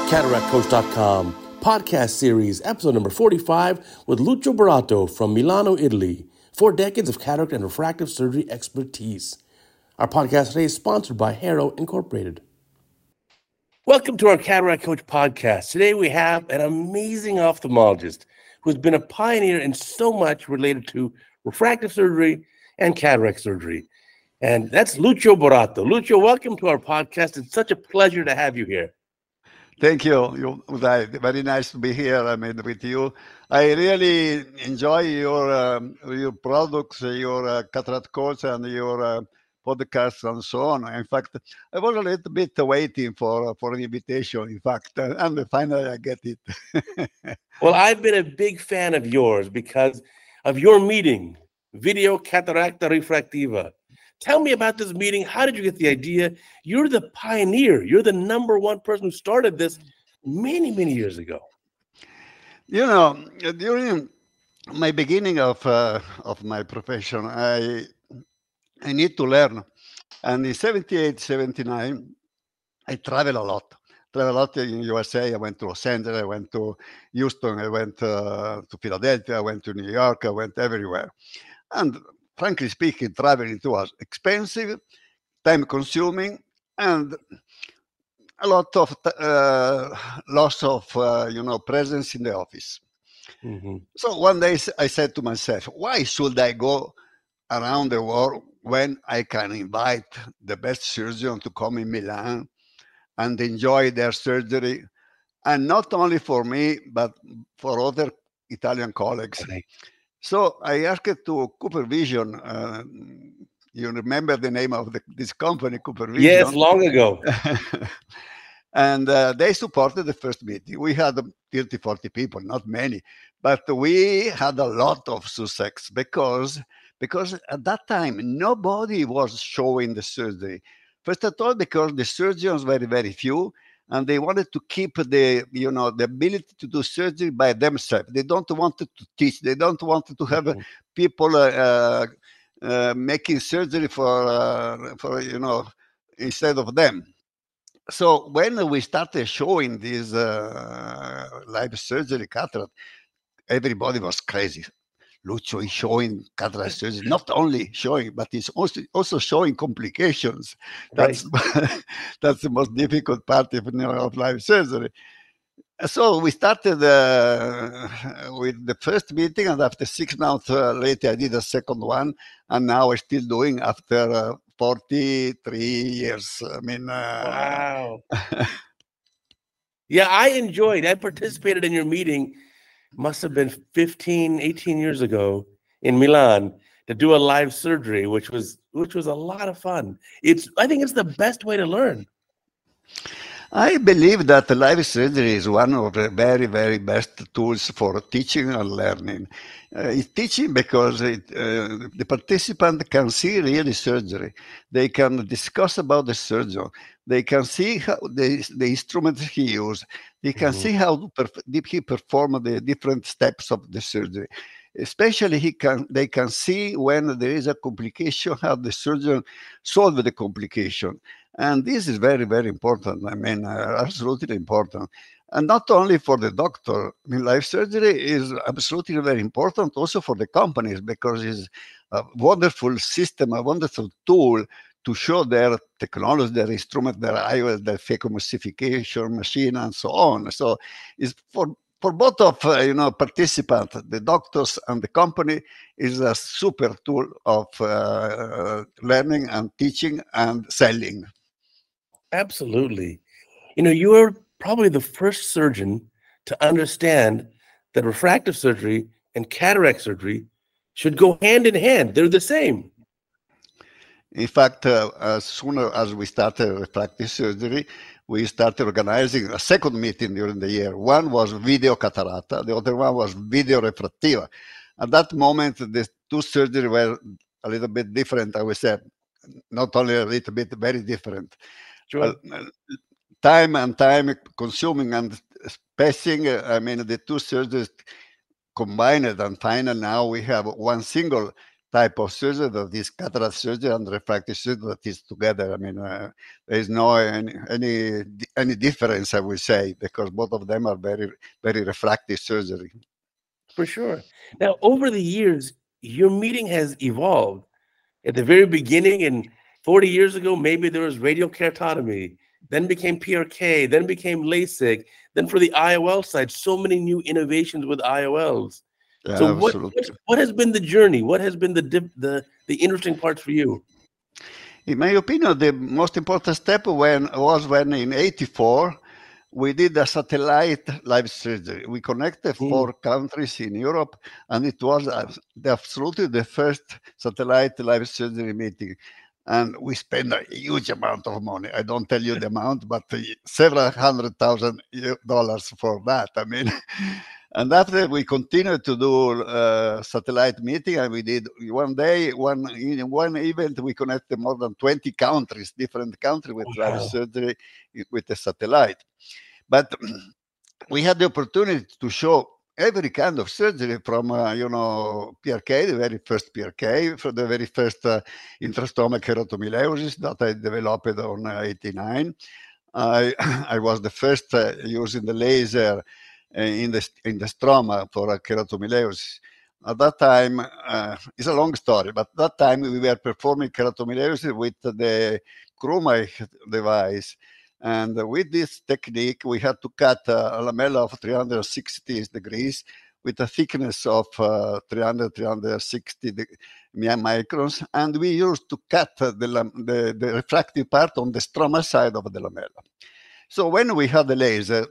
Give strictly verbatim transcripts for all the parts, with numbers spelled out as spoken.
cataract coach dot com podcast series, episode number forty-five, with Lucio Barato from Milano, Italy. Four decades of cataract and refractive surgery expertise. Our podcast today is sponsored by Harrow Incorporated. Welcome to our Cataract Coach podcast. Today we have an amazing ophthalmologist who's been a pioneer in so much related to refractive surgery and cataract surgery. And that's Lucio Barato. Lucio, welcome to our podcast. It's such a pleasure to have you here. Thank you. You, Uday. Very nice to be here. I mean, with you. I really enjoy your um, your products, your uh, cataract course, and your uh, podcasts, and so on. In fact, I was a little bit waiting for for an invitation. In fact, uh, and finally I get it. Well, I've been a big fan of yours because of your meeting, Video Cataracta Refractiva. Tell me about this meeting. How did you get the idea? You're the pioneer. You're the number one person who started this many, many years ago. You know, during my beginning of uh, of my profession, I I need to learn. And in seventy-eight, seventy-nine, I travel a lot. Travel a lot in U S A. I went to Los Angeles. I went to Houston. I went uh, to Philadelphia. I went to New York. I went everywhere. And frankly speaking, traveling was expensive, time-consuming, and a lot of uh, loss of uh, you know presence in the office. Mm-hmm. So one day I said to myself, why should I go around the world when I can invite the best surgeon to come in Milan and enjoy their surgery, and not only for me, but for other Italian colleagues. Right. So I asked to CooperVision. Uh, you remember the name of the, this company, CooperVision? Yes, long ago. And uh, they supported the first meeting. We had thirty, forty people, not many, but we had a lot of success because, because at that time, nobody was showing the surgery. First of all, because the surgeons were very few, and they wanted to keep the, you know, the ability to do surgery by themselves. They don't want to teach. They don't want to have mm-hmm. people uh, uh, making surgery for, uh, for, you know, instead of them. So when we started showing this uh, live surgery cataract, everybody was crazy. Lucio is showing cataract surgery, not only showing, but he's also also showing complications. That's right. That's the most difficult part of, you know, of live surgery. So we started uh, with the first meeting, and after six months uh, later, I did a second one, and now we're still doing after uh, forty-three years. I mean, uh, wow. Yeah, I enjoyed. I participated in your meeting. Must have been fifteen, eighteen years ago in Milan to do a live surgery, which was which was a lot of fun. It's I think it's the best way to learn. I believe that live surgery is one of the very, very best tools for teaching and learning. Uh, it's teaching because it, uh, the participant can see really surgery. They can discuss about the surgeon. They can see how the, the instruments he used. They can mm-hmm. see how perf- he performed the different steps of the surgery. Especially, he can they can see when there is a complication, how the surgeon solved the complication. And this is very, very important. I mean, uh, absolutely important. And not only for the doctor. I mean, live surgery is absolutely very important also for the companies, because it's a wonderful system, a wonderful tool to show their technology, their instrument, their I O S, their phacoemulsification machine, and so on. So it's for For both of uh, you know participants, the doctors and the company, is a super tool of uh, learning and teaching and selling. Absolutely. You know, you were probably the first surgeon to understand that refractive surgery and cataract surgery should go hand in hand. They're the same. In fact, uh, as soon as we started refractive surgery, we started organizing a second meeting during the year. One was Video Catarata, the other one was Video Refractiva. At that moment, the two surgeries were a little bit different, I would say. Not only a little bit, very different. Sure. Uh, time and time consuming and spacing, uh, I mean, the two surgeries combined, and finally now we have one single type of surgery, that is cataract surgery and refractive surgery, that is together. I mean, uh, there is no any, any any difference, I would say, because both of them are very very refractive surgery. For sure. Now, over the years, your meeting has evolved. At the very beginning, and forty years ago, maybe there was radial keratotomy, then became P R K, then became LASIK, then for the I O L side, so many new innovations with I O Ls. Yeah, So what absolutely. what has been the journey? What has been the the the interesting parts for you? In my opinion, the most important step when was when in eighty-four we did a satellite live surgery. We connected Mm. four countries in Europe, and it was uh, the, absolutely the first satellite live surgery meeting. And we spent a huge amount of money. I don't tell you the amount, but uh, several hundred thousand dollars for that. I mean, and after we continued to do uh, satellite meeting, and we did one day, one in one event, we connected more than twenty countries, different countries with Wow. live surgery with the satellite. But we had the opportunity to show every kind of surgery from, uh, you know, P R K, the very first P R K, for the very first uh, intrastomach keratomyeliosis that I developed on uh, eighty-nine. I, I was the first uh, using the laser uh, in the in the stroma for uh, keratomyeliosis. At that time, uh, it's a long story, but at that time we were performing keratomyeliosis with the Chromite device. And with this technique, we had to cut a lamella of three hundred sixty degrees with a thickness of uh, three hundred, three hundred sixty microns. And we used to cut the, the, the refractive part on the stroma side of the lamella. So when we had the laser,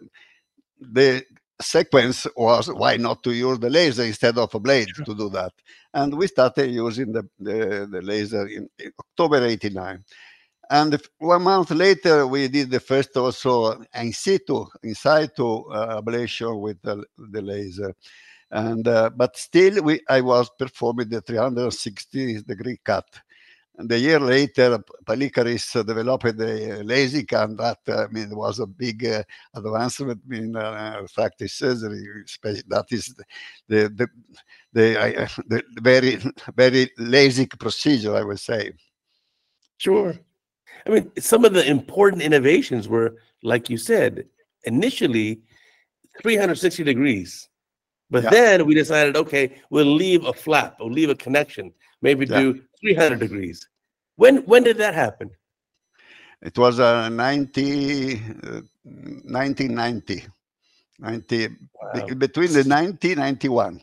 the sequence was why not to use the laser instead of a blade sure. to do that. And we started using the, the, the laser in, in October eighty-nine. And one month later, we did the first also in situ, in situ uh, ablation with the, the laser. And uh, but still, we I was performing the three hundred sixty degree cut. And a year later, Palikaris developed the LASIK, and that uh, I mean was a big uh, advancement in uh, refractive surgery. That is the the the, uh, the very very LASIK procedure, I would say. Sure. I mean, some of the important innovations were, like you said, initially three hundred sixty degrees. But yeah. then we decided, okay, we'll leave a flap, we'll leave a connection, maybe yeah. do three hundred degrees. When when did that happen? It was uh, ninety, uh, nineteen ninety. ninety wow. Between the ninety, ninety-one.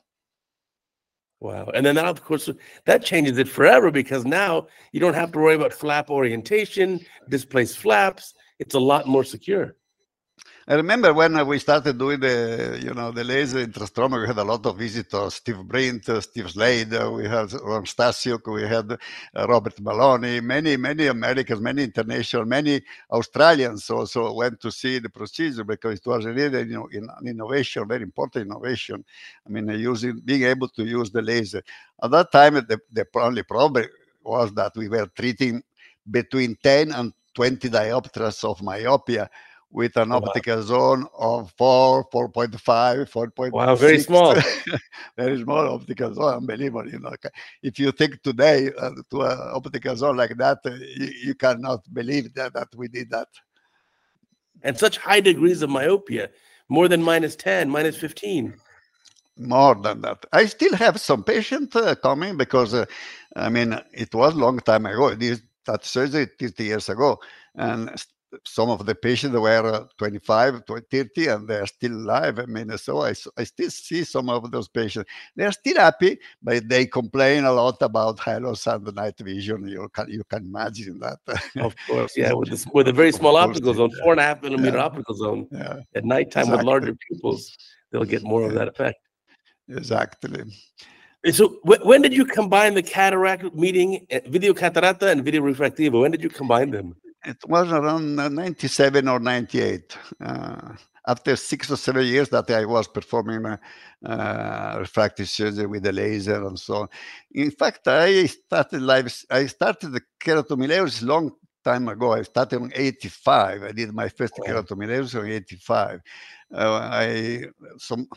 Wow. And then now, of course, that changes it forever, because now you don't have to worry about flap orientation, displaced flaps. It's a lot more secure. I remember when we started doing the, you know, the laser intrastroma, we had a lot of visitors, Steve Brint, uh, Steve Slade, uh, we had Ron Stasiuk, we had uh, Robert Maloney, many, many Americans, many international, many Australians also went to see the procedure, because it was really, you know, an innovation, very important innovation. I mean, using, being able to use the laser. At that time, the, the only problem was that we were treating between ten and twenty diopters of myopia, with an optical wow. zone of four, four point five, four point six. Wow, very small. Very small optical zone, unbelievable. You know, if you think today uh, to an optical zone like that, uh, you, you cannot believe that, that we did that. And such high degrees of myopia, more than minus ten, minus fifteen. More than that. I still have some patients uh, coming, because, uh, I mean, it was a long time ago. This, that surgery thirty years ago. And some of the patients were twenty-five, thirty, and they're still alive. I mean, so I, I still see some of those patients. They're still happy, but they complain a lot about halos and the night vision. You can you can imagine that. Of course, yeah, with this with a very small optical zone, four and a half millimeter yeah. optical zone. Yeah. At nighttime exactly. with larger pupils, they'll get more of that effect. Exactly. So when did you combine the cataract meeting, video catarata and video refractiva? When did you combine them? It was around ninety-seven or ninety-eight. Uh, after six or seven years that I was performing uh, uh, refractive surgery with the laser and so on. In fact, I started live. I started the keratomyeliosis long time ago. I started in eighty-five. I did my first oh. keratomyeliosis in eighty-five. Uh, I some.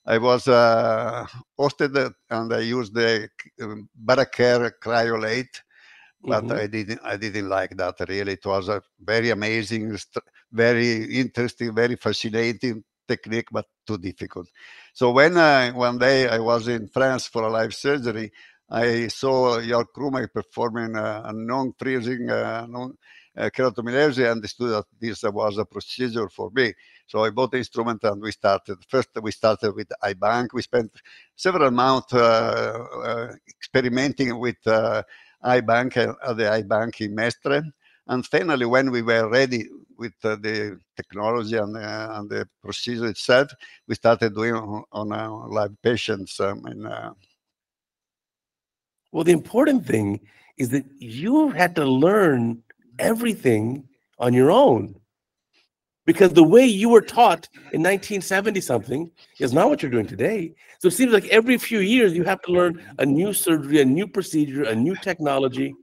I was uh, hosted and I used the um, Baracare Cryolate, but Mm-hmm. I didn't I didn't like that really. It was a very amazing, very interesting, very fascinating technique, but too difficult. So when I, one day I was in France for a live surgery, I saw Jörg Krumek performing a, a non-freezing uh, non, uh, keratomilesis and understood that this was a procedure for me. So I bought the instrument and we started. First, we started with iBank. We spent several months uh, uh, experimenting with uh, iBank uh, the iBank in Mestre. And finally, when we were ready with uh, the technology and, uh, and the procedure itself, we started doing on, on uh, live patients. Um, in, uh, Well, the important thing is that you had to learn everything on your own, because the way you were taught in nineteen seventy something is not what you're doing today. So it seems like every few years you have to learn a new surgery, a new procedure, a new technology.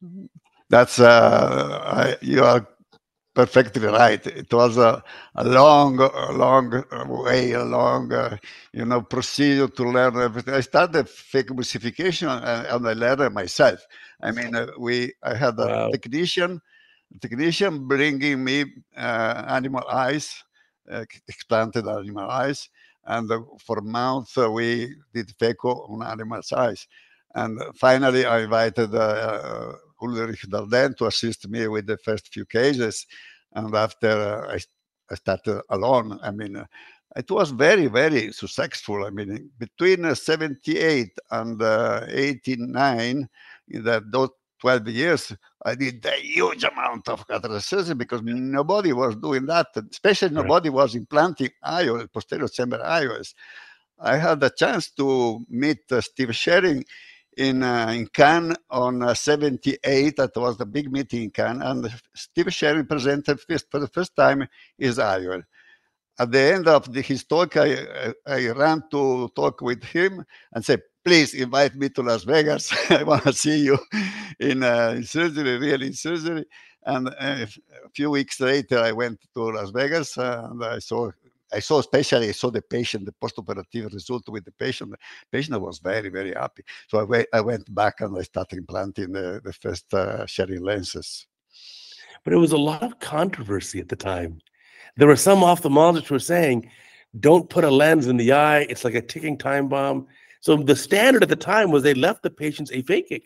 that's uh, I, you are perfectly right. It was a, a long, a long way, a long, uh, you know, procedure to learn everything. I started fake emulsification and, and I learned it myself. I mean, uh, we, I had a Wow. technician, a technician bringing me uh, animal eyes, uh, explanted animal eyes, and uh, for a month uh, we did phaco on animal's eyes. And finally, I invited uh, Ulrich Dardenne to assist me with the first few cases. And after uh, I, I started alone, I mean, uh, it was very, very successful. I mean, between uh, seventy-eight and uh, eighty-nine, in that those twelve years, I did a huge amount of cataract surgery because nobody was doing that, especially Right. nobody was implanting I O L, posterior chamber I O Ls. I had a chance to meet uh, Steve Shering in uh, in Cannes on uh, seventy-eight. That was the big meeting in Cannes, and Steve Shering presented first, for the first time his I O L. At the end of the, his talk, I, I, I ran to talk with him and said, please invite me to Las Vegas. I want to see you in, uh, in surgery, really in surgery. And uh, a few weeks later, I went to Las Vegas uh, and I saw I saw especially I saw the patient, the post-operative result with the patient. The patient was very, very happy. So I, went, I went back and I started implanting the, the first uh, Shering lenses. But it was a lot of controversy at the time. There were some ophthalmologists who were saying, don't put a lens in the eye. It's like a ticking time bomb. So the standard at the time was they left the patients aphakic.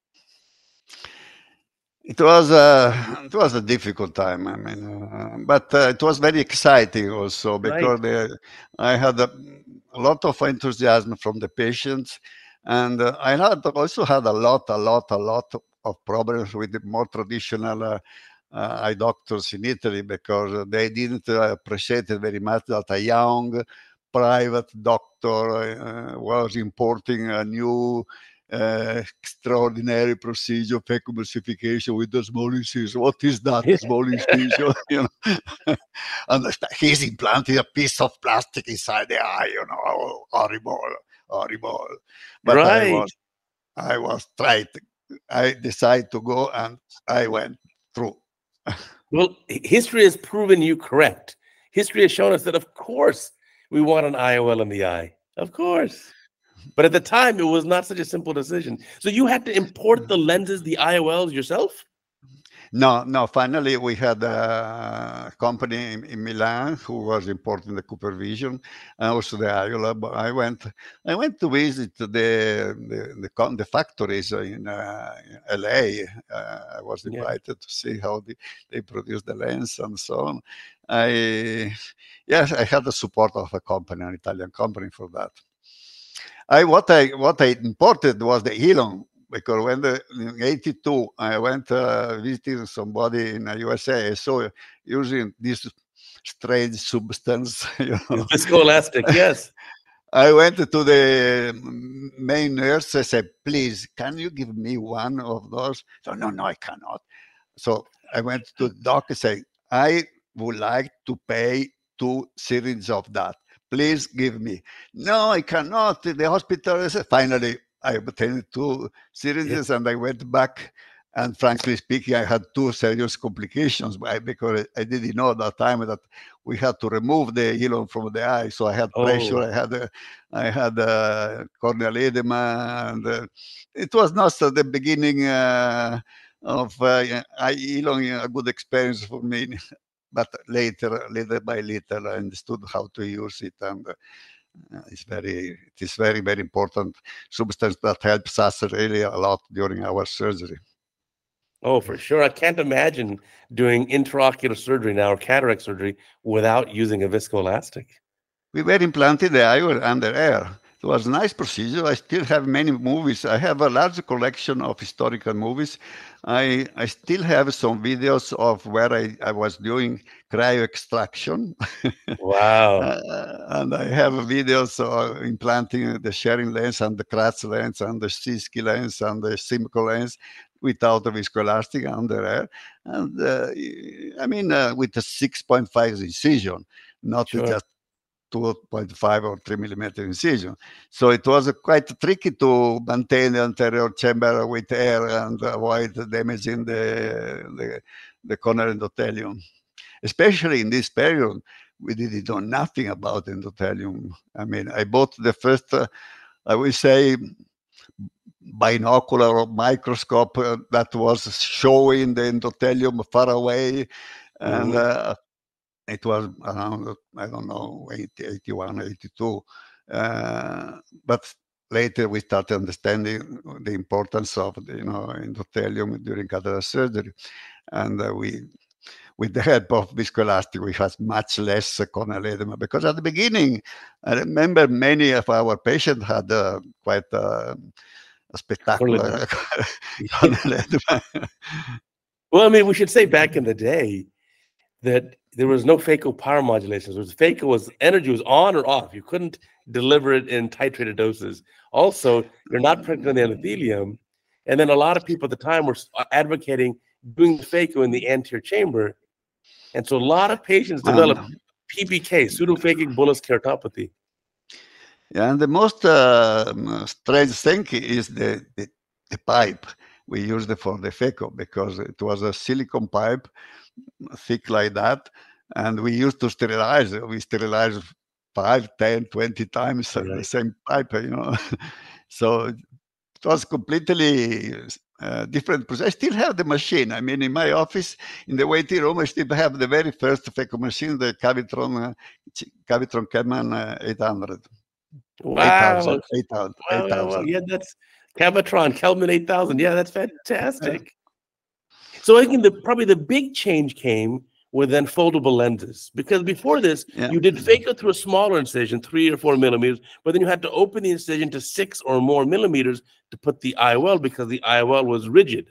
It was a it was a difficult time. I mean, uh, but uh, it was very exciting also Right. because the, I had a, a lot of enthusiasm from the patients, and uh, I had also had a lot, a lot, a lot of problems with the more traditional uh, uh, eye doctors in Italy because they didn't uh, appreciate it very much that a young private doctor uh, was importing a new uh, extraordinary procedure, phaco emulsification with the small incision. What is that small incision? You know, and he's implanting a piece of plastic inside the eye. You know, horrible, horrible. But I Right. was, I was trying. To, I decided to go, and I went through. Well, history has proven you correct. History has shown us that, of course, we want an I O L in the eye. Of course. But at the time, it was not such a simple decision. So you had to import the lenses, the I O Ls yourself? No, no. Finally, we had a company in, in Milan who was importing the Cooper Vision and also the I O L. But I went, I went to visit the the the, the factories in, uh, in L A. Uh, I was invited yeah. to see how the, they produce the lens and so on. I, yes, I had the support of a company, an Italian company, for that. I what I what I imported was the Elon. Because when the, in eighty-two I went uh, visiting somebody in the U S A, I saw using this strange substance. You know. Viscoelastic, yes. I went to the main nurse. I said, "Please, can you give me one of those?" So no, no, I cannot. So I went to the doctor and said, "I would like to pay two syringes of that. Please give me." No, I cannot. The hospital said, finally. I obtained two syringes yeah. and I went back and frankly speaking, I had two serious complications because I didn't know at that time that we had to remove the hilum from the eye. So I had pressure, Oh, I had a, I had a corneal edema, and uh, it was not at the beginning uh, of uh, eye hilum a good experience for me. But later, little by little, I understood how to use it, and uh, it's very, it is very, very important substance that helps us really a lot during our surgery. oh, for sure. I can't imagine doing intraocular surgery now or cataract surgery without using a viscoelastic. We were implanted the eye under air. It was a nice procedure. I still have many movies. I have a large collection of historical movies. I, I still have some videos of where I, I was doing cryo extraction. Wow. uh, and I have videos of implanting the Schering lens and the Kratz lens and the Siski lens and the Simcoe lens without a viscoelastic under air. And uh, I mean, uh, with a six point five incision, not Sure. just two point five or three millimeter incision. So it was uh, quite tricky to maintain the anterior chamber with air and avoid damaging the, the, the corneal endothelium. Especially in this period, we didn't know nothing about endothelium. I mean, I bought the first, uh, I will say, binocular or microscope uh, that was showing the endothelium far away. And Mhm. uh, it was around, I don't know, eighty, eighty-one, eighty-two. Uh, but later we started understanding the importance of the, you know, endothelium during cataract surgery. And uh, we, with the help of viscoelastic, we had much less corneal edema. Because at the beginning, I remember many of our patients had uh, quite uh, a spectacular corneal edema. Well, I mean, we should say back in the day that there was no phaco power modulation. So phaco was energy was on or off. You couldn't deliver it in titrated doses. Also, you're not protecting the endothelium. And then a lot of people at the time were advocating doing the phaco in the anterior chamber. And so a lot of patients developed Um, P B K, pseudophakic bullous keratopathy. Yeah, and the most uh, strange thing is the, the, the pipe we used for the phaco, because it was a silicone pipe, thick like that, and we used to sterilize it. We sterilized five, ten, twenty times Right. the same pipe, you know. So it was completely uh, different process. I still have the machine. I mean, in my office, in the waiting room, I still have the very first phaco machine, the Cavitron, uh, Cavitron Kelman uh, eight hundred. Wow. eight thousand, eight thousand, Wow, eight wow, wow. thousand. Yeah, that's Cavatron, Kelman eight thousand. Yeah, that's fantastic. So I think the probably the big change came with then foldable lenses, because before this, Yeah. you did phaco through a smaller incision, three or four millimeters, but then you had to open the incision to six or more millimeters to put the I O L, because the I O L was rigid.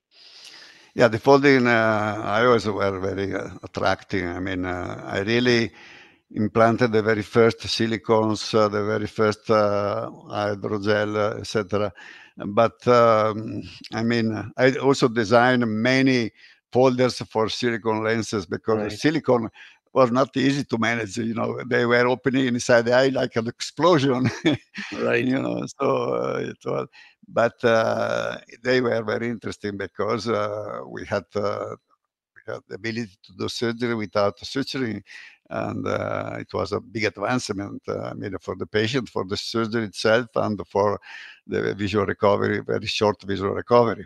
Yeah, the folding uh, I O Ls were very uh, attractive. I mean, uh, I really implanted the very first silicones, uh, the very first uh, hydrogel, uh, et cetera. But um, I mean, I also designed many folders for silicone lenses, because Right. silicone was not easy to manage. You know, they were opening inside the eye like an explosion. Right. You know, so uh, it was. But uh, they were very interesting because uh, we had. Uh, we had the ability to do surgery without surgery, and uh, it was a big advancement. Uh, I mean, for the patient, for the surgery itself, and for the visual recovery, very short visual recovery.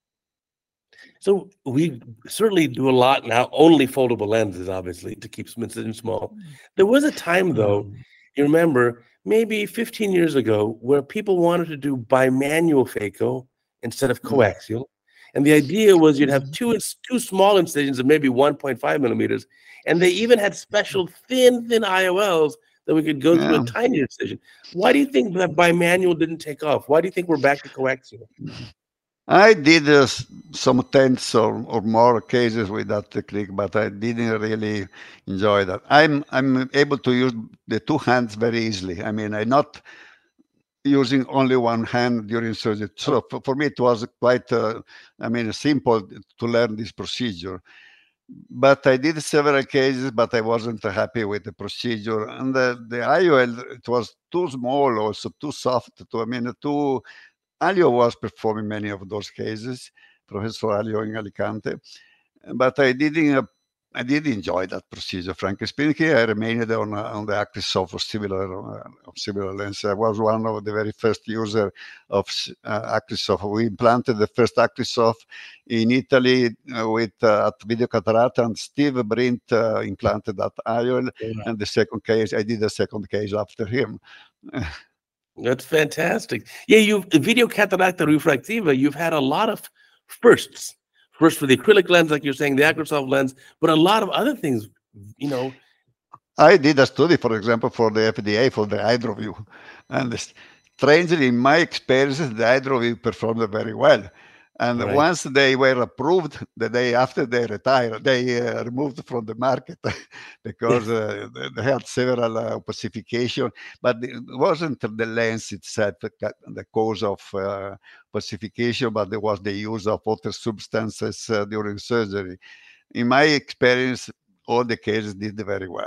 So we certainly do a lot now, only foldable lenses, obviously, to keep incision small. There was a time, though, you remember, maybe fifteen years ago, where people wanted to do bimanual phaco instead of coaxial. And the idea was you'd have two, two small incisions of maybe one point five millimeters. And they even had special thin, thin I O Ls that we could go through Yeah. a tiny incision. Why do you think that bimanual didn't take off? Why do you think we're back to coaxial? I did uh, some tenths or, or more cases with that technique, but I didn't really enjoy that. I'm I'm able to use the two hands very easily. I mean, I'm not using only one hand during surgery. So for, for me, it was quite, uh, I mean, simple to learn this procedure. But I did several cases, but I wasn't happy with the procedure. And the, the I O L, it was too small, also too soft. To, I mean, too, Alio was performing many of those cases. Professor Alio in Alicante. But I didn't. Uh, I did enjoy that procedure, frankly speaking. I remained on uh, on the Acrysof of similar uh, of similar lens. I was one of the very first user of uh, Acrysof. We implanted the first Acrysof in Italy uh, with uh, at Video Cataratta, and Steve Brint uh, implanted at I O L. Yeah. And the second case, I did the second case after him. That's fantastic. Yeah, you Video Cataratta Refractiva. You've had a lot of firsts. First for the acrylic lens, like you're saying, the Acrysof lens, but a lot of other things, you know. I did a study, for example, for the F D A, for the HydroView. And strangely, in my experience, the HydroView performed very well. And right. Once they were approved, the day after they retired, they uh, removed from the market because uh, they had several uh, opacification. But it wasn't the lens itself the cause of uh, opacification, but it was the use of other substances uh, during surgery. In my experience, all the cases did very well.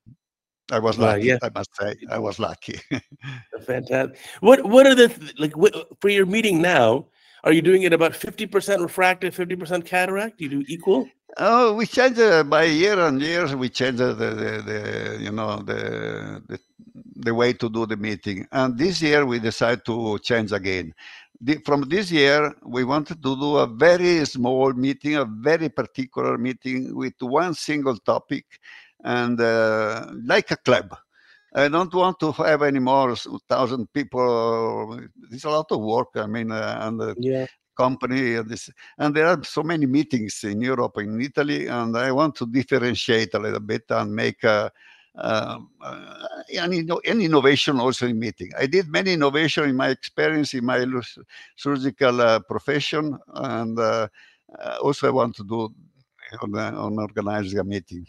I was lucky. Uh, yeah. I must say, I was lucky. Fantastic. What What are the like what, for your meeting now? Are you doing it about fifty percent refractive, fifty percent cataract? Do you do equal? Oh, we change uh, by year and years. We change the, the, the you know the, the the way to do the meeting. And this year we decided to change again. The, from this year, we wanted to do a very small meeting, a very particular meeting with one single topic, and uh, like a club. I don't want to have any more thousand people. It's a lot of work. I mean, uh, and the yeah. company and this, and there are so many meetings in Europe, in Italy, and I want to differentiate a little bit and make a, uh, uh, an, an innovation also in meeting. I did many innovation in my experience in my surgical uh, profession, and uh, also I want to do on, on organizing a meeting.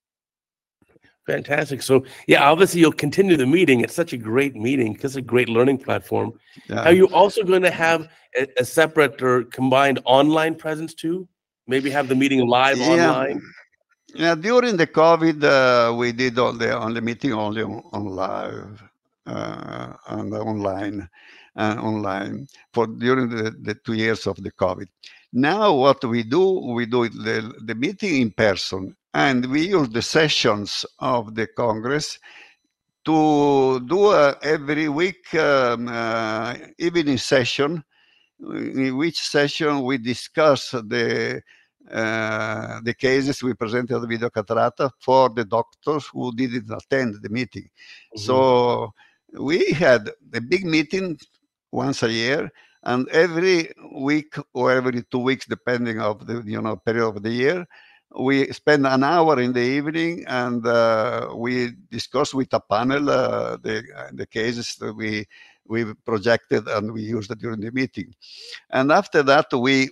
Fantastic. So, yeah, obviously you'll continue the meeting. It's such a great meeting because it's a great learning platform. Yeah. Are you also going to have a, a separate or combined online presence too? Maybe have the meeting live yeah. online? Yeah, during the COVID, uh, we did all the, on the meeting only on, on live uh, and online and online for during the, the two years of the COVID. Now what we do, we do the, the meeting in person, and we use the sessions of the Congress to do a, every week um, uh, evening session, in which session we discuss the uh, the cases we presented at the Video Cataratta for the doctors who didn't attend the meeting. Mm-hmm. So we had a big meeting once a year, and every week or every two weeks, depending of the you know period of the year, we spend an hour in the evening, and uh, we discuss with a panel uh, the the cases that we we projected and we used during the meeting. And after that, we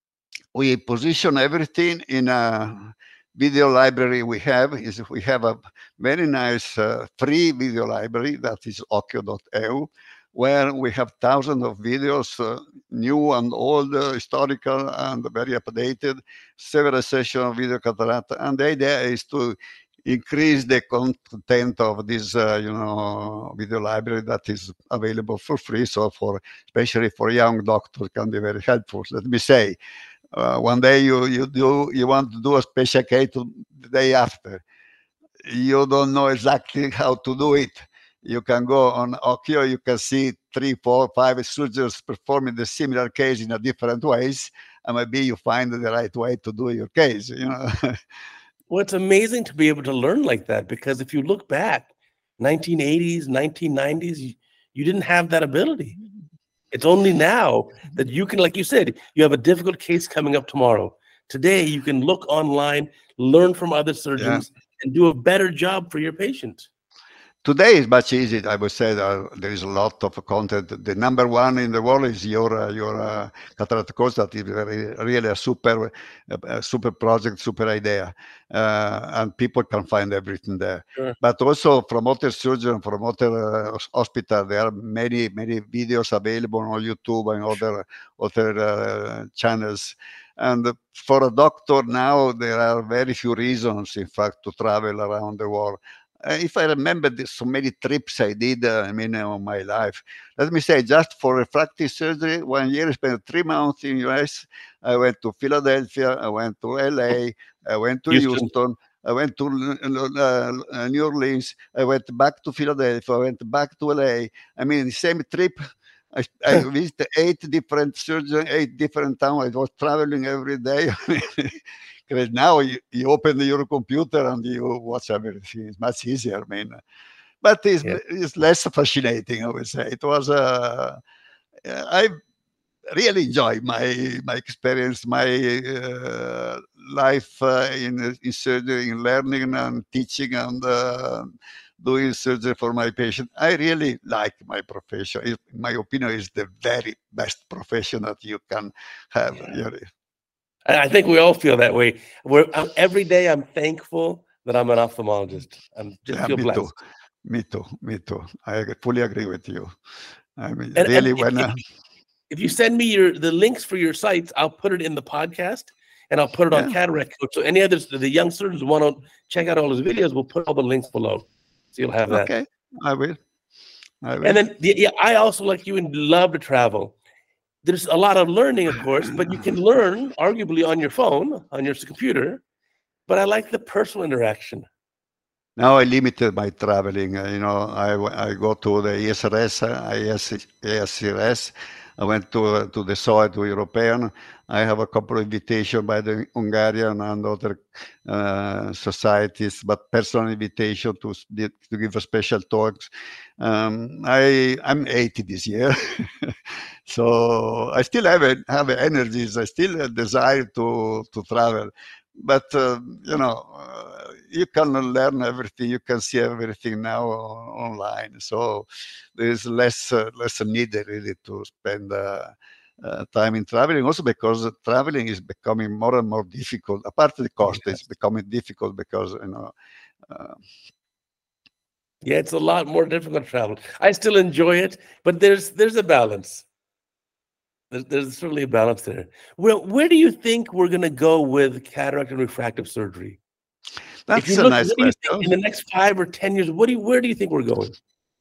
we position everything in a video library we have. Is we have a very nice uh, free video library that is occhio dot e u, where we have thousands of videos, uh, new and old, uh, historical and very updated, several sessions of Video Cataratta. And the idea is to increase the content of this, uh, you know, video library that is available for free. So for, especially for young doctors, can be very helpful. Let me say, uh, one day you, you do, you want to do a special case the day after. You don't know exactly how to do it. You can go on Occhio, you can see three, four, five surgeons performing the similar case in a different ways, and maybe you find the right way to do your case, you know. Well, it's amazing to be able to learn like that, because if you look back, nineteen eighties, nineteen nineties, you, you didn't have that ability. It's only now that you can, like you said, you have a difficult case coming up tomorrow. Today, you can look online, learn from other surgeons, yeah. and do a better job for your patient. Today is much easier. I would say that there is a lot of content. The number one in the world is your uh, your uh, cataract course. That is very, really a super a super project, super idea, uh, and people can find everything there. Sure. But also from other surgeons, from other uh, hospital, there are many many videos available on YouTube and other other uh, channels. And for a doctor now, there are very few reasons, in fact, to travel around the world. uh, if I remember the, so many trips I did, uh, I mean, uh, on my life. Let me say, just for refractive surgery, one year I spent three months in U S. I went to Philadelphia, I went to L A, I went to Houston. Houston, I went to uh, uh, New Orleans, I went back to Philadelphia, I went back to L A. I mean, the same trip, I, I visited eight different surgeons, eight different towns. I was traveling every day. Because now you, you open your computer and you watch everything. It's much easier, I mean. But it's, Yeah. it's less fascinating, I would say. It was, uh, I really enjoyed my my experience, my uh, life uh, in, in surgery, in learning and teaching and uh, doing surgery for my patient. I really like my profession. In my opinion, is the very best profession that you can have. Yeah. Really. I think we all feel that way. We're I'm, every day I'm thankful that I'm an ophthalmologist. I'm just Yeah, feel me blessed. too. Me too. Me too. I fully agree with you. I mean, And, really, and if, when if, uh, if you send me your the links for your sites, I'll put it in the podcast and I'll put it on yeah. Cataract Coach. So any others, the young surgeons want to check out all his videos, we'll put all the links below. So you'll have that. Okay, I will. I will. And then the, yeah, I also, like you, and love to travel. There's a lot of learning, of course, but you can learn arguably on your phone, on your computer. But I like the personal interaction. Now I limited my traveling. Uh, you know, I, I go to the E S R S, I S R S. I went to uh, to the S O E, to European. I have a couple of invitations by the Hungarian and other uh, societies, but personal invitation to to give a special talks. Um, I I'm eighty this year, so I still have have energies. I still desire to to travel, but uh, you know. Uh, you can learn everything, you can see everything now online, so there's less uh, less need really to spend uh, uh, time in traveling, also because traveling is becoming more and more difficult. Apart from the cost, Yes. it's becoming difficult because you know uh, yeah, it's a lot more difficult to travel. I still enjoy it, but there's there's a balance. There's, there's certainly a balance there. Well, where do you think we're going to go with cataract and refractive surgery? that's if you a look, nice what do you question. think in the next five or ten years? What do you, where do you think we're going?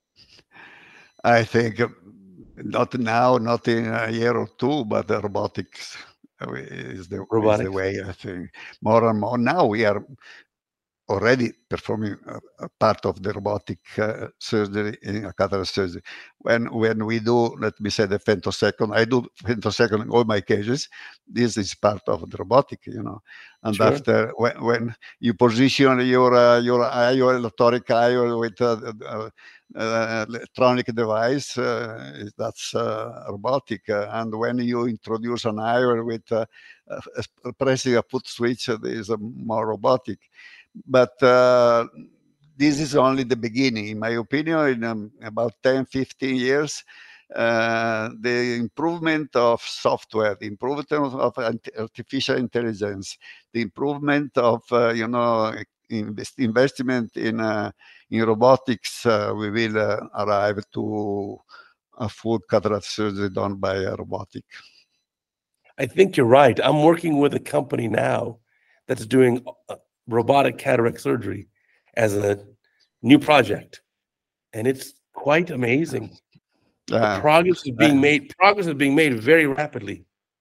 I think uh, not now, not in a year or two, but the robotics is the is the Robotics. way. I think more and more now we are already performing a, a part of the robotic uh, surgery in a cataract surgery. When when we do, let me say, the femtosecond, I do femtosecond in all my cases. This is part of the robotic, you know. And Sure. after when, when you position your uh, your I O L, toric I O L with uh, uh, uh, electronic device, uh, that's uh, robotic. Uh, and when you introduce an I O L with uh, uh, pressing a foot switch, uh, is uh, more robotic. But uh, this is only the beginning. In my opinion, in um, about ten, fifteen years, uh, the improvement of software, the improvement of artificial intelligence, the improvement of, uh, you know, invest, investment in, uh, in robotics, uh, we will uh, arrive to a full cataract surgery done by a robotic. I think you're right. I'm working with a company now that's doing robotic cataract surgery as a new project, and it's quite amazing. Uh, the progress is being uh, made. Progress is being made very rapidly.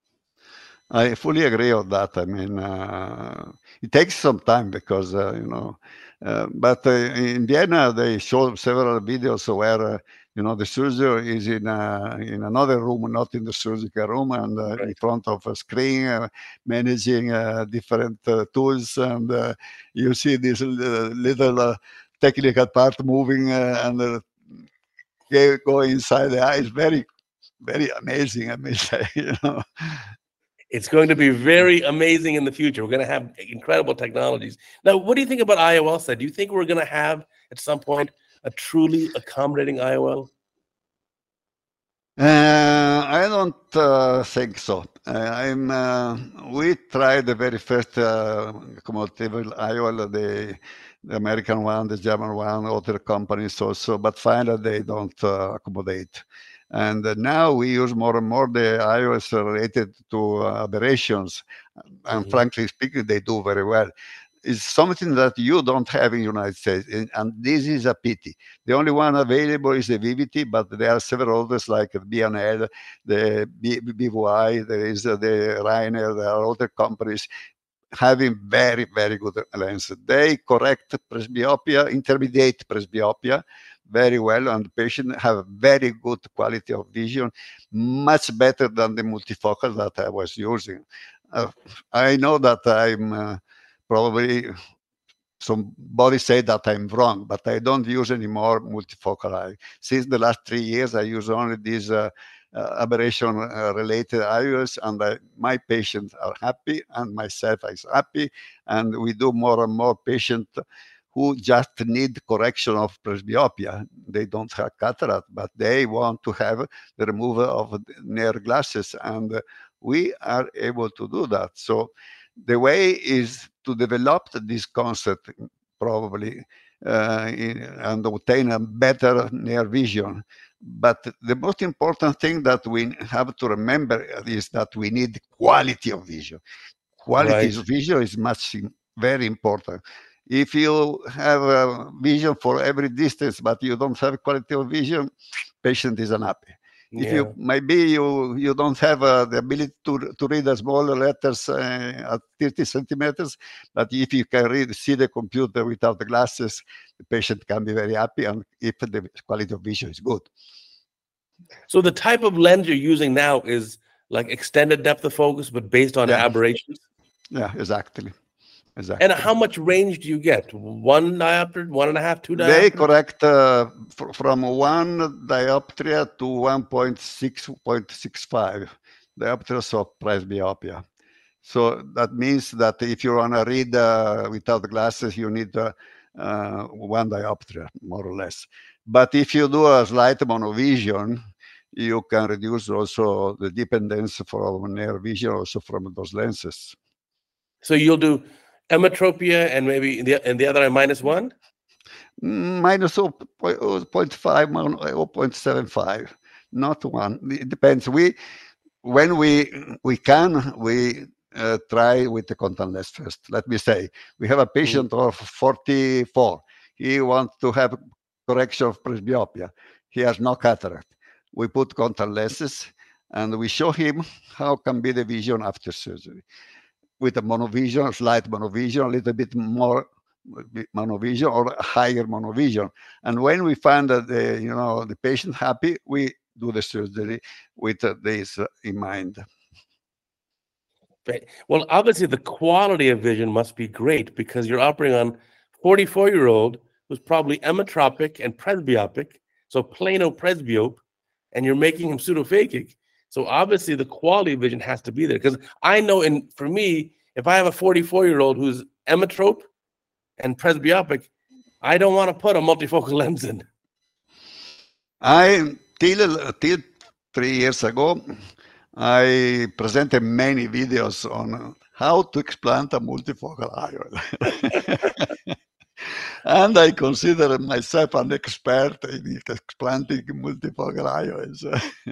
I fully agree on that. I mean, uh, it takes some time because uh, you know, uh, but uh, in Vienna they showed several videos where uh, you know the surgeon is in a, in another room, not in the surgical room, and uh, Right. in front of a screen, uh, managing uh, different uh, tools, and uh, you see this little uh, technical part moving uh, and uh, go inside the eye. It's very, very amazing. I may say, you know. It's going to be very amazing in the future. We're going to have incredible technologies. Now, what do you think about I O L set? Do you think we're going to have at some point a truly accommodating I O L? Uh, I don't uh, think so. Uh, I'm. Uh, we tried the very first uh, accommodative I O L, the, the American one, the German one, other companies also, but finally they don't uh, accommodate. And uh, now we use more and more the I O Ls related to uh, aberrations, and Mhm. frankly speaking, they do very well. is something that you don't have in the United States, and, and this is a pity. The only one available is the Vivity, but there are several others like the B and L, the B V I, there is uh, the Rainer, there are other companies having very, very good lenses. They correct presbyopia, intermediate presbyopia very well, and the patient have very good quality of vision, much better than the multifocal that I was using. Uh, I know that I'm uh, probably, somebody say that I'm wrong, but I don't use anymore multifocal eye. Since the last three years, I use only these uh, uh, aberration-related uh, I O Ls, and I, my patients are happy, and myself is happy, and we do more and more patients who just need correction of presbyopia. They don't have cataract, but they want to have the removal of their glasses, and uh, we are able to do that. So the way is to develop this concept, probably, uh, in, and obtain a better near vision. But the most important thing that we have to remember is that we need quality of vision. Quality Right. of vision is much very important. If you have a vision for every distance, but you don't have quality of vision, patient is unhappy. If Yeah. you maybe you you don't have uh, the ability to to read the smaller letters uh, at thirty centimeters, but if you can read see the computer without the glasses, the patient can be very happy, and if the quality of vision is good. So the type of lens you're using now is like extended depth of focus, but based on Yeah. aberrations? Yeah, exactly. Exactly. And how much range do you get? One diopter, one and a half, two diopters? They correct uh, fr from one dioptria to one point six, one point six five diopters of presbyopia. So that means that if you want to read uh, without glasses, you need uh, uh, one dioptria, more or less. But if you do a slight monovision, you can reduce also the dependence from near vision also from those lenses. So you'll do emetropia and maybe the and the other eye minus one? Minus zero point five, zero point seven five, not one. It depends. We, when we we can, we uh, try with the contact lens first. Let me say, we have a patient mm. of forty-four. He wants to have correction of presbyopia. He has no cataract. We put contact lenses and we show him how can be the vision after surgery. With a monovision, slight monovision, a little bit more monovision or higher monovision. And when we find that the, you know, the patient happy, we do the surgery with uh, this uh, in mind. Well, obviously the quality of vision must be great because you're operating on forty-four-year-old who's probably emetropic and presbyopic, so plano presbyope, and you're making him pseudophakic. So obviously the quality of vision has to be there. Because I know, in for me, if I have a forty-four-year-old who's emetrope and presbyopic, I don't want to put a multifocal lens in. I till till three years ago, I presented many videos on how to explant a multifocal I O L. And I consider myself an expert in explanting multifocal I O Ls.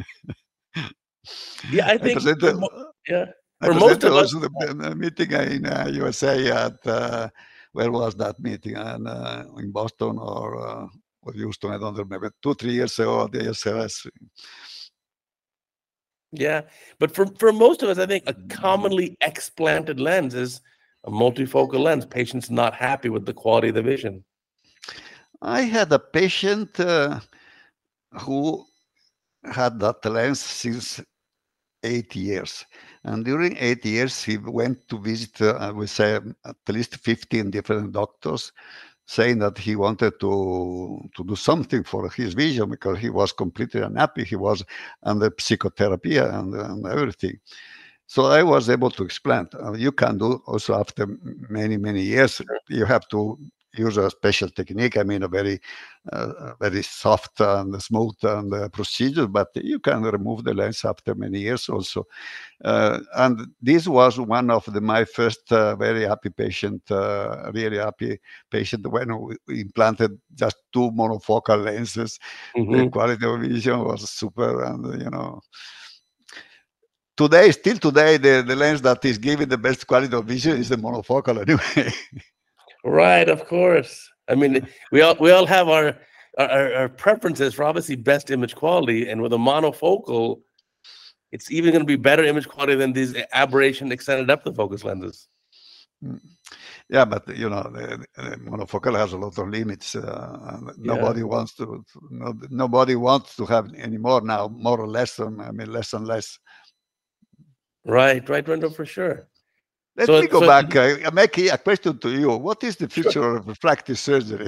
Yeah, I think. I presented, for, yeah, I for presented most of also us, the, the meeting in uh, U S A at uh, where was that meeting? And uh, in Boston or uh, or Houston? I don't remember. Two, three years ago, the S R S. Yeah, but for for most of us, I think a commonly explanted lens is a multifocal lens. Patients not happy with the quality of the vision. I had a patient uh, who had that lens since eight years. And during eight years, he went to visit, uh, I would say, at least fifteen different doctors, saying that he wanted to, to do something for his vision because he was completely unhappy. He was under psychotherapy and, and everything. So I was able to explain. Uh, you can do also after many, many years. You have to use a special technique. I mean, a very, uh, very soft and smooth and uh, procedure, but you can remove the lens after many years also. Uh, and this was one of the, my first uh, very happy patient, uh, really happy patient when we implanted just two monofocal lenses. Mm-hmm. The quality of vision was super, and you know. Today, still today, the, the lens that is giving the best quality of vision is the monofocal anyway. Right, of course. I mean, we all we all have our our, our preferences for obviously best image quality, and with a monofocal, it's even going to be better image quality than these aberration extended depth of focus lenses. Mm. Yeah, but you know, the, the monofocal has a lot of limits. Uh, nobody Yeah. wants to, no, nobody wants to have any more now, more or less. Um, I mean, less and less. Right, right, Randall, for sure. Let So, me go so back. Uh, make a question to you. What is the sure. future of refractive surgery?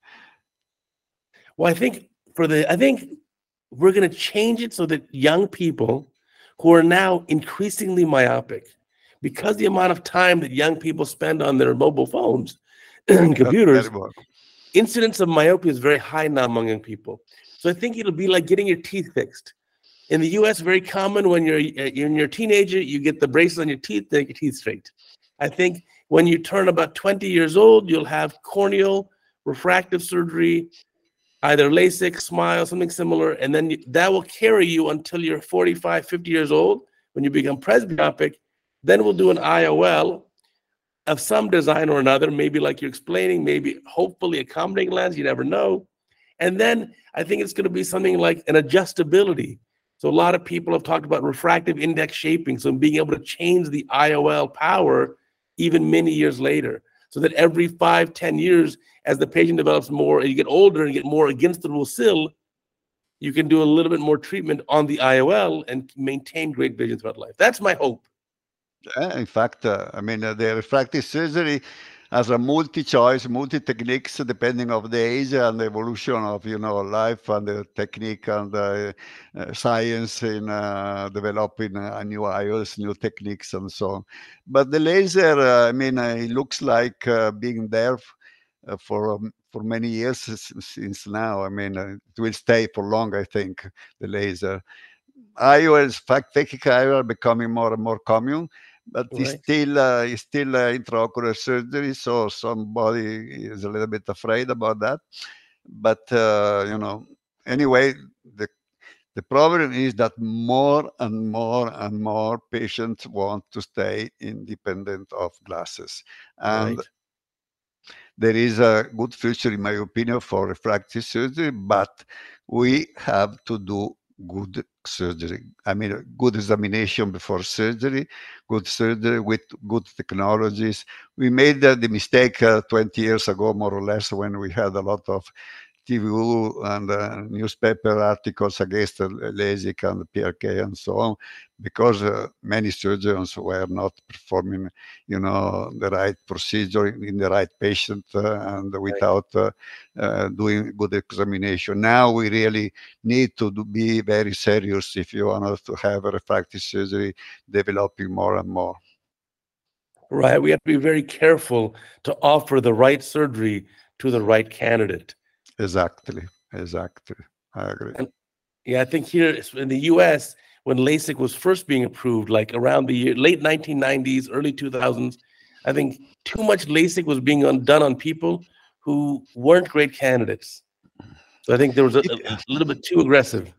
Well, I think for the, I think we're going to change it so that young people who are now increasingly myopic, because the amount of time that young people spend on their mobile phones and computers, incidence of myopia is very high now among young people. So I think it'll be like getting your teeth fixed. In the U S, very common when you're in your teenager, you get the braces on your teeth, they get your teeth straight. I think when you turn about twenty years old, you'll have corneal refractive surgery, either LASIK, SMILE, something similar, and then you, that will carry you until you're forty-five, fifty years old. When you become presbyopic, then we'll do an I O L of some design or another, maybe like you're explaining, maybe hopefully accommodating lens, you never know. And then I think it's going to be something like an adjustability. So a lot of people have talked about refractive index shaping, so being able to change the I O L power even many years later, so that every five, ten years, as the patient develops more and you get older and get more against the rule sill, you can do a little bit more treatment on the I O L and maintain great vision throughout life. That's my hope. Yeah, in fact, uh, I mean, uh, the refractive surgery has a multi-choice, multi-techniques depending of the age and the evolution of, you know, life and the technique and uh, uh, science in uh, developing uh, new I O Ls, new techniques and so on. But the laser, uh, I mean, uh, it looks like uh, being there uh, for um, for many years since now. I mean, uh, it will stay for long, I think, the laser. I O Ls, phakic I O L are becoming more and more common, but Right. it's still uh, it's still uh, intraocular surgery, so somebody is a little bit afraid about that. But uh, you know, anyway, the the problem is that more and more and more patients want to stay independent of glasses, and Right. there is a good future, in my opinion, for refractive surgery, but we have to do good surgery. I mean, good examination before surgery, good surgery with good technologies. We made uh, the mistake uh, twenty years ago, more or less, when we had a lot of T V U and uh, newspaper articles against uh, LASIK and P R K and so on, because uh, many surgeons were not performing, you know, the right procedure in the right patient uh, and without uh, uh, doing good examination. Now we really need to do, be very serious if you want to have a refractive surgery developing more and more. Right. We have to be very careful to offer the right surgery to the right candidate. Exactly. Exactly. I agree. And yeah, I think here in the U S, when LASIK was first being approved, like around the year, late nineteen nineties, early two thousands, I think too much LASIK was being on, done on people who weren't great candidates. So I think there was a, a little bit too aggressive.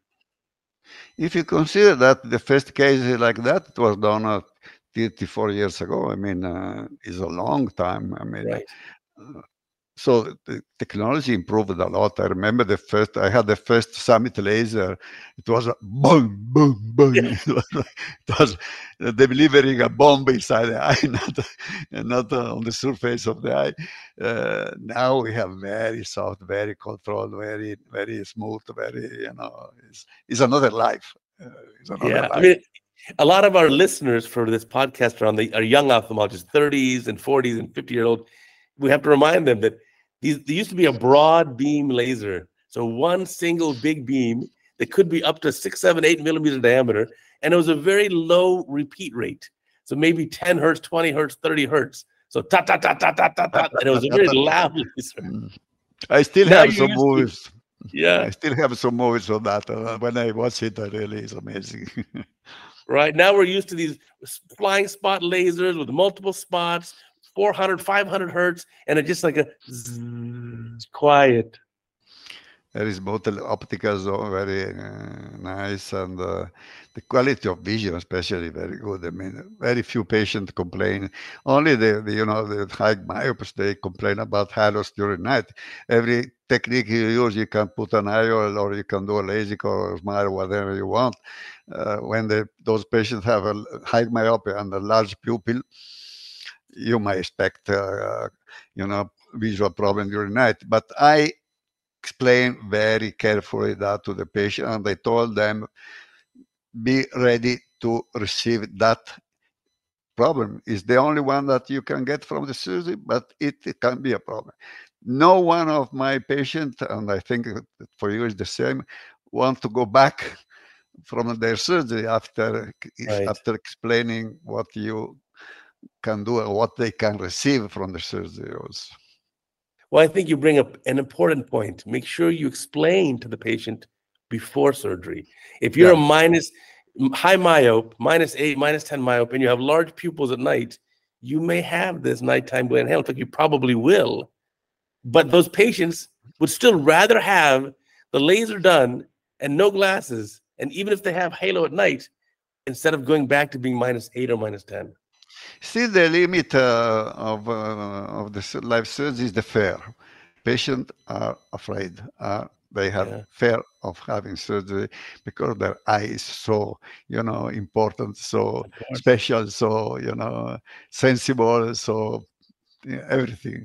If you consider that the first case like that, it was done uh, thirty-four years ago, I mean, uh, is a long time. I mean, Right. uh, so the technology improved a lot. I remember the first, I had the first Summit laser. It was a boom, boom, boom. Yeah. It was, it was delivering a bomb inside the eye, not, not uh, on the surface of the eye. Uh, now we have very soft, very controlled, very, very smooth, very, you know, it's, it's another life. Uh, it's another Yeah. life. I mean, a lot of our listeners for this podcast are on the are young ophthalmologists, thirties and forties and fifty year old. We have to remind them that these there used to be a broad beam laser. So one single big beam that could be up to six, seven, eight millimeters diameter. And it was a very low repeat rate. So maybe ten hertz, twenty hertz, thirty hertz. So ta ta ta ta ta ta ta. And it was a very loud laser. I still Now have you're some used to- movies. Yeah. I still have some movies on that. Uh, when I watch it, I really it's amazing. Right now we're used to these flying spot lasers with multiple spots, four hundred, five hundred hertz, and it's just like a zzz, quiet. very smooth optical zone, very uh, nice, and uh, the quality of vision, especially, very good. I mean, very few patients complain. Only the, the you know the high myopes, they complain about halos during night. Every technique you use, you can put an I O L or you can do a LASIK or a SMILE, whatever you want. Uh, when the, those patients have a high myopia and a large pupil, you might expect, uh, you know, visual problem during night. But I explained very carefully that to the patient, and I told them, be ready to receive that problem. Is the only one that you can get from the surgery, but it, it can be a problem. No one of my patients, and I think for you is the same, want to go back from their surgery after Right. after explaining what you can do and what they can receive from the surgery also. Well, I think you bring up an important point. Make sure you explain to the patient before surgery. If you're Yeah. a minus high myope, minus eight, minus ten myope, and you have large pupils at night, you may have this nighttime glare inhaled. In fact, you probably will. But those patients would still rather have the laser done and no glasses, and even if they have halo at night, instead of going back to being minus eight or minus ten. See, the limit uh, of uh, of the su- life surgery is the fear. Patients are afraid. Uh, they have Yeah. fear of having surgery because their eye is so, you know, important, so Of course. special, so, you know, sensible, so yeah, everything.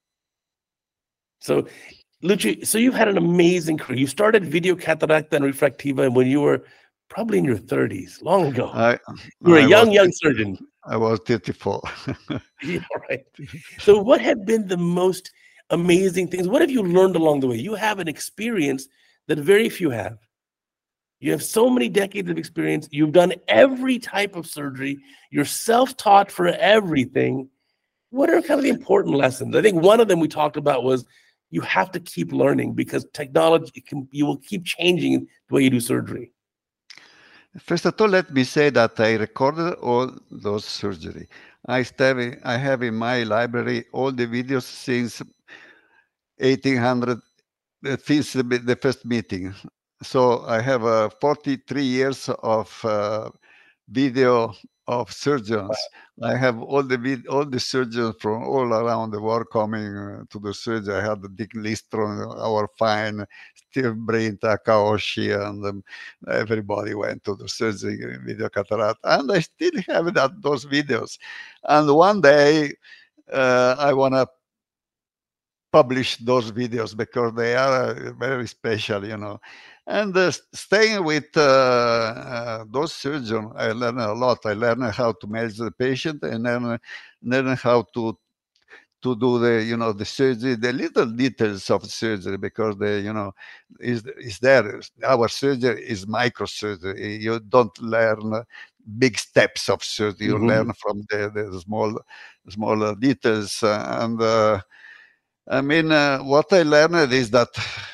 So, Lucio, so you've had an amazing career. You started Video Cataracta and Refractiva when you were probably in your thirties, long ago. I You were a I was young, young surgeon. I was thirty-four. Yeah, right. So what have been the most amazing things? What have you learned along the way? You have an experience that very few have. You have so many decades of experience. You've done every type of surgery. You're self-taught for everything. What are kind of the important lessons? I think one of them we talked about was you have to keep learning because technology can, you will keep changing the way you do surgery. First of all, let me say that I recorded all those surgery. I have, I have in my library all the videos since eighteen hundred, uh, since the, the first meeting. So I have uh, forty-three years of uh, video of surgeons. I have all the vid- all the surgeons from all around the world coming uh, to the surgery. I had Dick Listron, our fine Steve Breen, Takaoshi, and um, everybody went to the surgery video cataract. And I still have that those videos. And one day uh, I want to publish those videos because they are uh, very special, you know. And uh, staying with uh, uh, those surgeons, I learned a lot. I learned how to manage the patient and then learn how to to do the you know the surgery, the little details of surgery because the you know is is there. Our surgery is microsurgery. You don't learn big steps of surgery. You Mm-hmm. learn from the, the small smaller details uh, and. Uh, I mean, uh, what I learned is that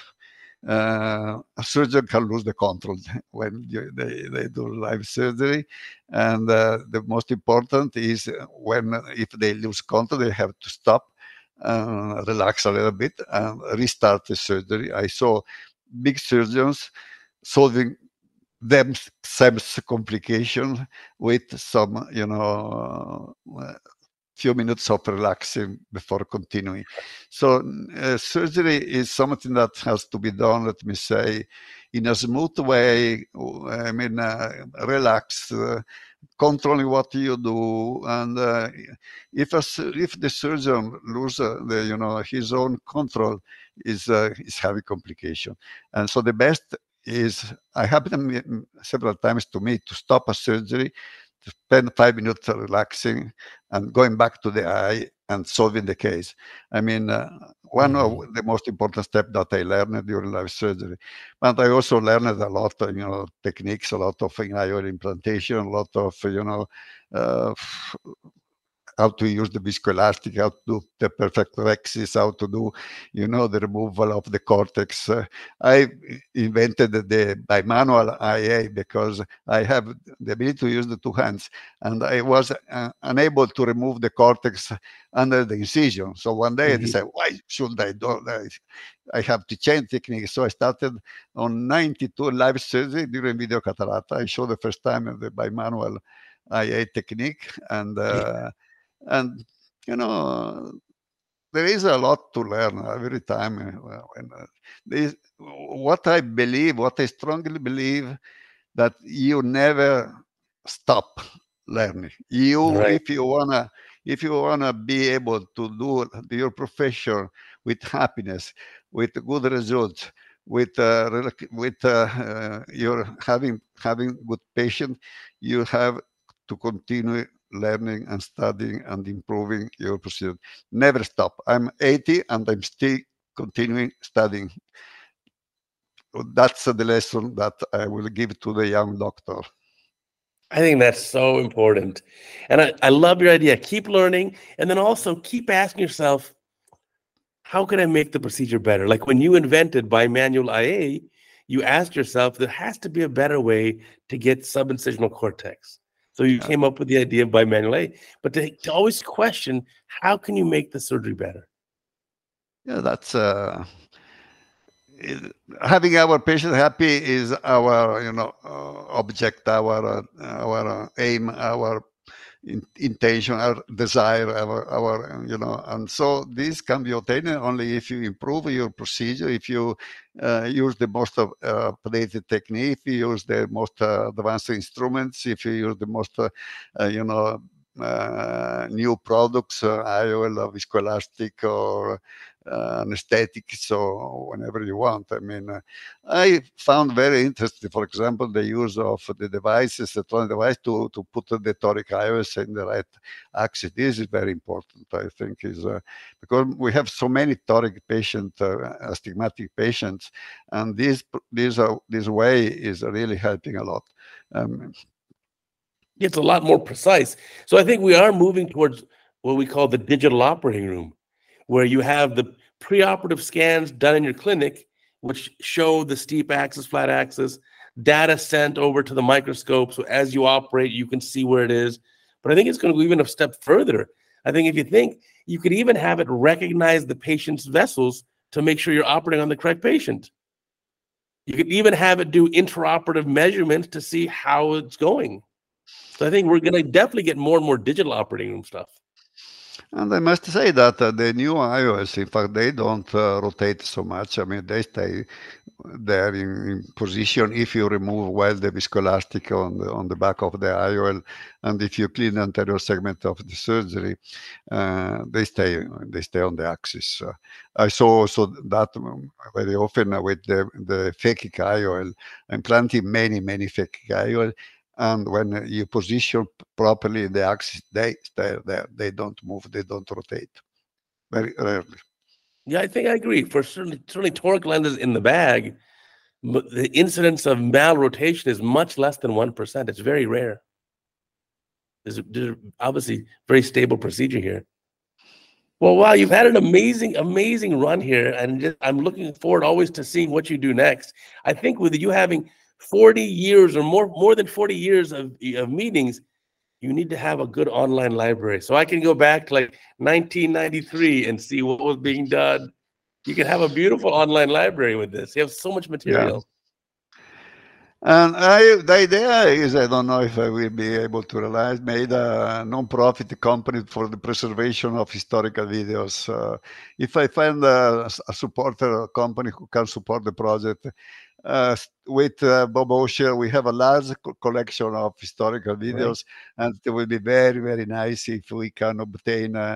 uh, a surgeon can lose the control when you, they, they do live surgery. And uh, the most important is when, if they lose control, they have to stop, uh, relax a little bit, and restart the surgery. I saw big surgeons solving themselves complications with some, you know, uh, few minutes of relaxing before continuing. So uh, surgery is something that has to be done, let me say, in a smooth way. I mean, uh, relax, uh, controlling what you do, and uh, if a, if the surgeon loses uh, the you know his own control, is uh, is having complication. And so the best is I happened several times to me to stop a surgery, to spend five minutes relaxing and going back to the eye and solving the case. I mean, uh, one Mm-hmm. of the most important steps that I learned during live surgery. But I also learned a lot of, you know, techniques, a lot of I O L implantation, a lot of, you know, uh, how to use the viscoelastic, how to do the perfect rhexis, how to do, you know, the removal of the cortex. Uh, I invented the bimanual I A because I have the ability to use the two hands, and I was uh, unable to remove the cortex under the incision. So one day Mm-hmm. I decided, why should I do that? I have to change technique. So I started on ninety-two live surgery during video catarata. I showed the first time the bimanual I A technique, and uh, and you know there is a lot to learn every time. uh, When, uh, there is, what I believe, what I strongly believe, that you never stop learning. You, Right. if you wanna, if you wanna be able to do your profession with happiness, with good results, with uh, rel- with uh, uh, your having having good patience, you have to continue learning and studying and improving your procedure. Never stop. I'm eighty and I'm still continuing studying. That's the lesson that I will give to the young doctor. I think that's so important. And I, I love your idea. Keep learning, and then also keep asking yourself, how can I make the procedure better? Like when you invented bimanual I A, you asked yourself, there has to be a better way to get subincisional cortex. So you Yeah, came up with the idea of bimanual A, but to, to always question, how can you make the surgery better? yeah, that's uh, it- having our patient happy is our, you know, uh, object, our uh, our uh, aim, our in, intention, our desire, our, our, you know, and so this can be obtained only if you improve your procedure, if you uh, use the most uh, updated technique, if you use the most uh, advanced instruments, if you use the most, uh, uh, you know, uh, new products, uh, I O L, viscoelastic, or uh, anesthetics, or whenever you want. I mean, uh, I found very interesting, for example, the use of the devices, the electronic device, to, to put the toric I O S in the right axis. This is very important, I think, is uh, because we have so many toric patients, uh, astigmatic patients, and this this uh, this way is really helping a lot. Um, It's a lot more precise. So I think we are moving towards what we call the digital operating room, where you have the preoperative scans done in your clinic, which show the steep axis, flat axis, data sent over to the microscope. So as you operate, you can see where it is. But I think it's going to go even a step further. I think if you think, you could even have it recognize the patient's vessels to make sure you're operating on the correct patient. You could even have it do intraoperative measurements to see how it's going. So I think we're going to definitely get more and more digital operating room stuff. And I must say that uh, the new I O S, in fact, they don't uh, rotate so much. I mean, they stay there in, in position if you remove well the viscoelastic on the on the back of the I O L, and if you clean the anterior segment of the surgery, uh, they stay they stay on the axis. Uh, I saw also that um, very often with the the phakic I O L, implanting many many phakic I O L. And when you position properly the axis, they stay there. They don't move. They don't rotate. Very rarely. Yeah, I think I agree. For certainly, certainly toric lenses in the bag, but the incidence of malrotation is much less than one percent. It's very rare. There's, there's obviously very stable procedure here. Well, wow, you've had an amazing, amazing run here, and just, I'm looking forward always to seeing what you do next. I think with you having forty years or more, more than forty years of, of meetings, you need to have a good online library. So I can go back to like nineteen ninety-three and see what was being done. You can have a beautiful online library with this. You have so much Yeah. material. And I, the idea is, I don't know if I will be able to realize, made a non-profit company for the preservation of historical videos. Uh, if I find a, a supporter, a company who can support the project, uh, with uh, Bob Osher, we have a large co- collection of historical Right. videos, and it will be very, very nice if we can obtain uh,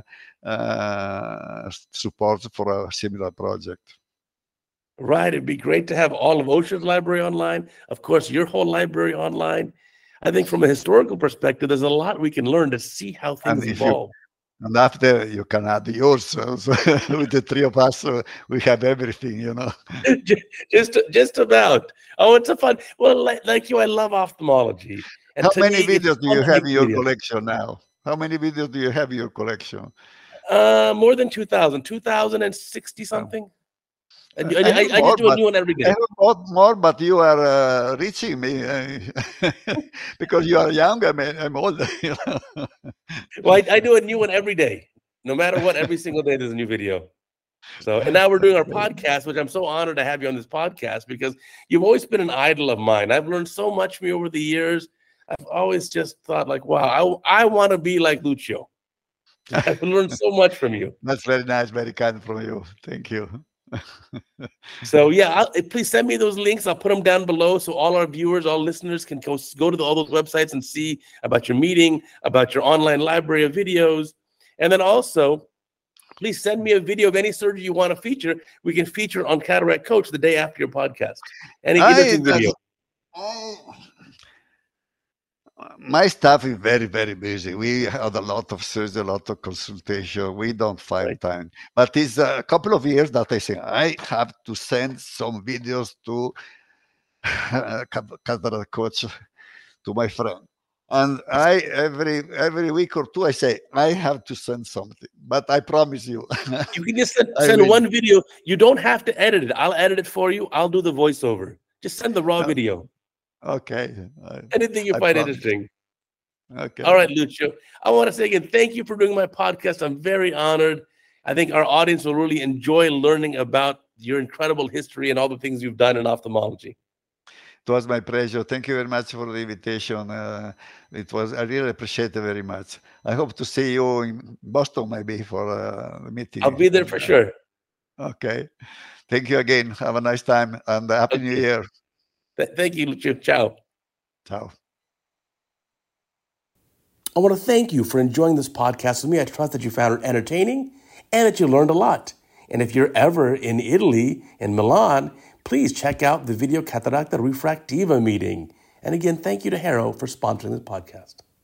uh, support for a similar project. Right. It'd be great to have all of Osher's library online. Of course, your whole library online. I think from a historical perspective, there's a lot we can learn to see how And things if you evolve. And after you can add yours. So, so with the three of us, uh, we have everything, you know. just, just about. Oh, it's a fun. Well, like, like you, I love ophthalmology, How and to me, many it's videos do fun you to have make in the your videos. collection now? How many videos do you have in your collection? Uh, more than two thousand, two thousand sixty something. I, I, I, I more, just do a but, new one every I day. have more, more, but you are uh, reaching me uh, because you are young. I'm, I'm old. You know? Well, I, I do a new one every day. No matter what, every single day there's a new video. So, and now we're doing our podcast, which I'm so honored to have you on this podcast because you've always been an idol of mine. I've learned so much from you over the years. I've always just thought like, wow, I, I want to be like Lucio. I've learned so much from you. That's very nice, very kind from you. Thank you. So yeah, I'll, please send me those links. I'll put them down below so all our viewers, all listeners can go, go to the, all those websites and see about your meeting, about your online library of videos. And then also, please send me a video of any surgery you want to feature. We can feature on Cataract Coach the day after your podcast. Any imaging video. I, my staff is very, very busy. We had a lot of surgery, a lot of consultation. We don't find right. time. But it's a couple of years that I say, I have to send some videos to Cataract Coach, to my friend. And I every every week or two I say I have to send something, but I promise you, you can just send, send one video. You don't have to edit it. I'll edit it for you. I'll do the voiceover. Just send the raw no. video. Okay. I, Anything you I find promise. interesting. Okay. All right, Lucio. I want to say again, thank you for doing my podcast. I'm very honored. I think our audience will really enjoy learning about your incredible history and all the things you've done in ophthalmology. It was my pleasure. Thank you very much for the invitation. Uh, it was, I really appreciate it very much. I hope to see you in Boston maybe for a meeting. I'll be there for sure. Okay. Thank you again. Have a nice time and Happy okay. New Year. Th- thank you, Lucio. Ciao. Ciao. I want to thank you for enjoying this podcast with me. I trust that you found it entertaining and that you learned a lot. And if you're ever in Italy, in Milan, please check out the Video Cataracta Refractiva meeting. And again, thank you to Harrow for sponsoring this podcast.